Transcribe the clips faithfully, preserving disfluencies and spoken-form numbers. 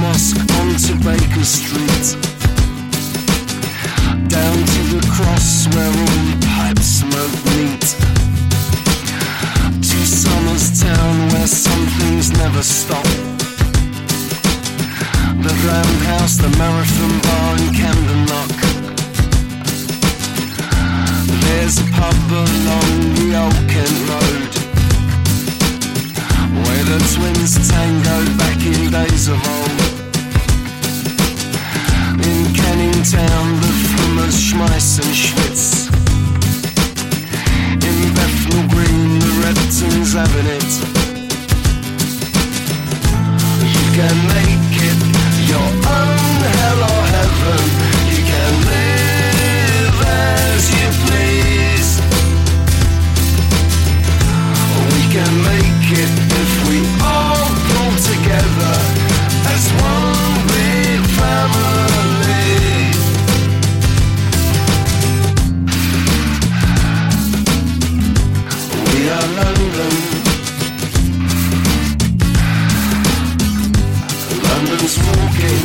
mosque onto Baker Street, down to the cross where all the pipes smoke meet, to Somers Town where some things never stop, the Roundhouse, the Marathon Bar in Camden Lock. There's a pub along the Old Kent Road where the twins tangoed back in days of old. In Canning Town, the Flummers, Schmeiss and Schwitz. In Bethnal Green, the Reptons having it. You can make it your own hell or heaven. You can live as you please. We can make it if we all pull together as one big family. We are London. London's walking.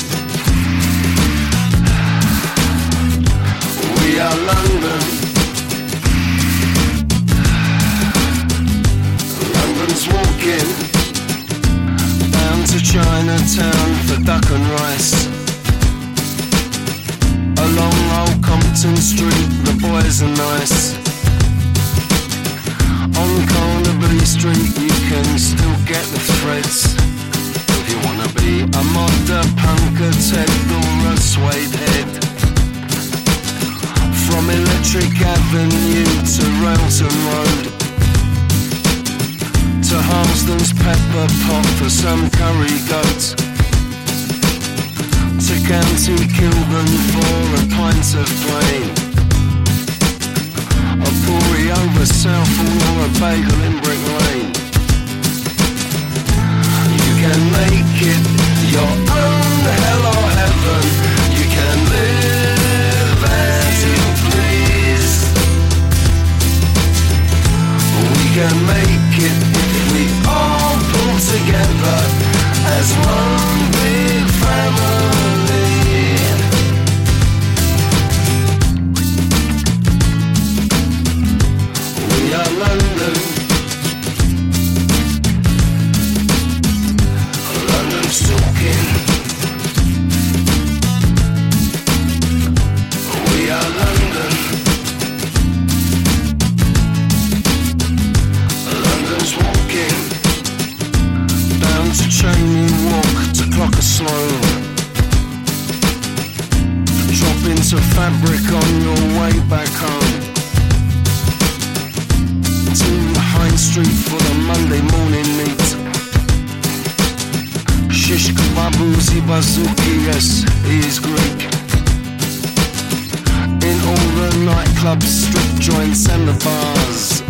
We are London. London's walking. Down to Chinatown for duck and rice. Along Old Compton Street, the boys are nice. On Carnaby Street, you can still get the threads. If you wanna be a modder, punk, a Ted or a suede head. From Electric Avenue to Railton Road, to Harmsden's Pepper Pot for some curry goat, to County Kilburn for a pint of plain, a Puri over Southall or a bagel in Brick Lane. You can make it your own hell or heaven. You can live as you please. We can make it if we all pull together as one big family. We are London. London's talking. We are London. London's walking. Down to Cheyne Walk to Clocker-Sloan. Drop into Fabric on your way back home. To High Street for the Monday morning meet. Shish kebab, Uzi Bazooki, yes, he is Greek. In all the nightclubs, strip joints and the bars,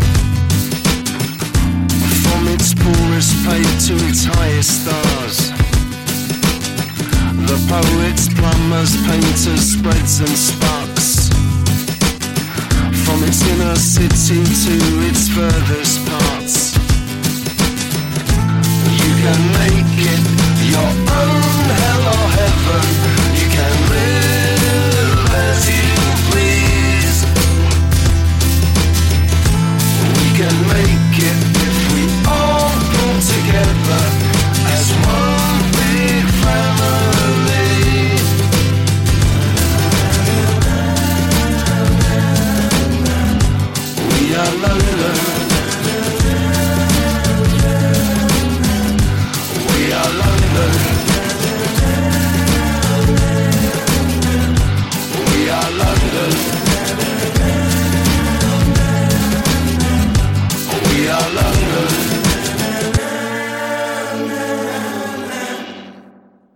from its poorest paid to its highest stars. The poets, plumbers, painters, spreads and sparks, from its inner city to its furthest parts. You can make it your